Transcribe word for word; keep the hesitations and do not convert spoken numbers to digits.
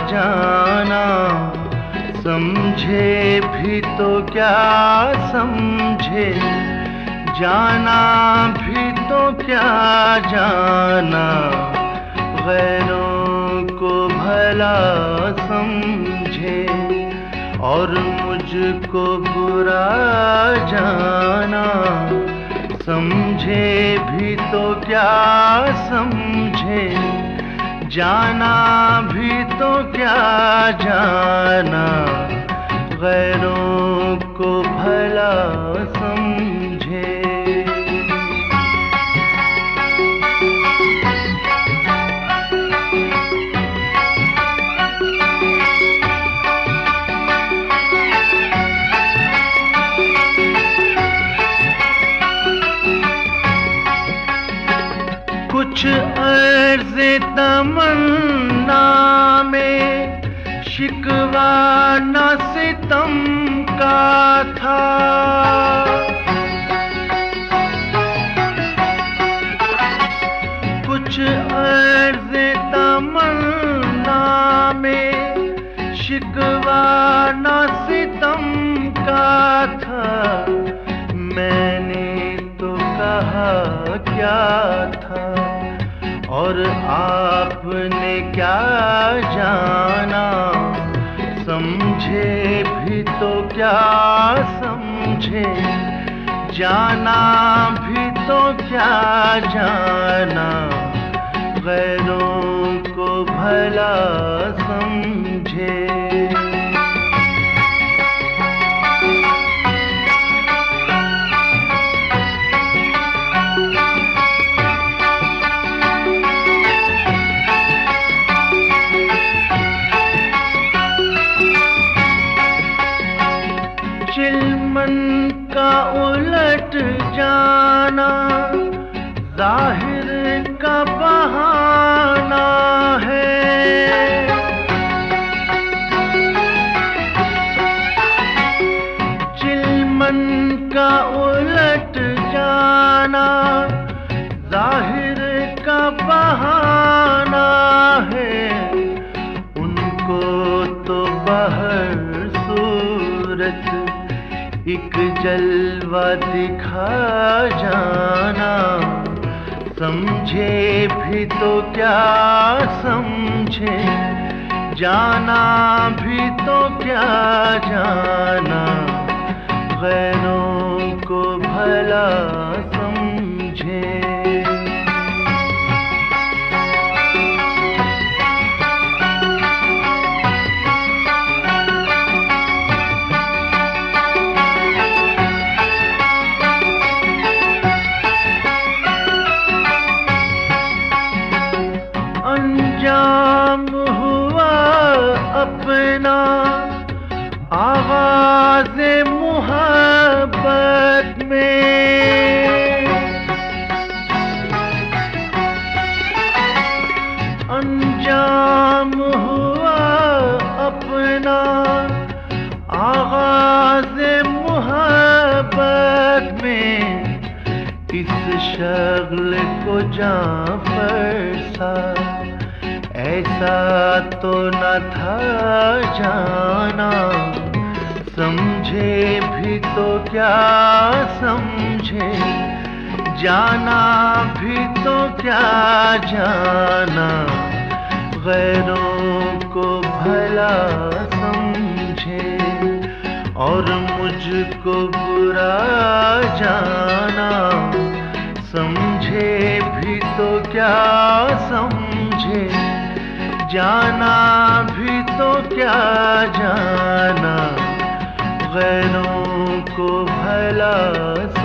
जाना, समझे भी तो क्या समझे, जाना भी तो क्या जाना, गैरों को भला समझे और मुझको बुरा जाना, समझे भी तो क्या समझे, जाना भी तो क्या जाना, गैरों को भला समझे। कुछ अर्ज़े तमन्ना में शिकवा न सितम का था, कुछ अर्ज़े तमन्ना में शिकवा न सितम का था, मैंने तो कहा क्या था और आपने क्या जाना, समझे भी तो क्या समझे, जाना भी तो क्या जाना, गैरों को भला समझे। चिलमन का उलट जाना जाहिर का बहाना है, चिलमन का उलट जाना जाहिर का बहाना है, उनको तो बहर सूरत एक जलवा दिखा जाना, समझे भी तो क्या समझे, जाना भी तो क्या जाना, गैरों को भला समझे। अंजाम हुआ अपना आवाज़े मुहब्बत में, अंजाम हुआ अपना आवाज़े मुहब्बत में, इस शगल को जां फरसा ऐसा तो न था जाना, समझे भी तो क्या समझे, जाना भी तो क्या जाना, गैरों को भला समझे और मुझको बुरा जाना, समझे भी तो क्या समझे, जाना भी तो क्या जाना, गैरों को भला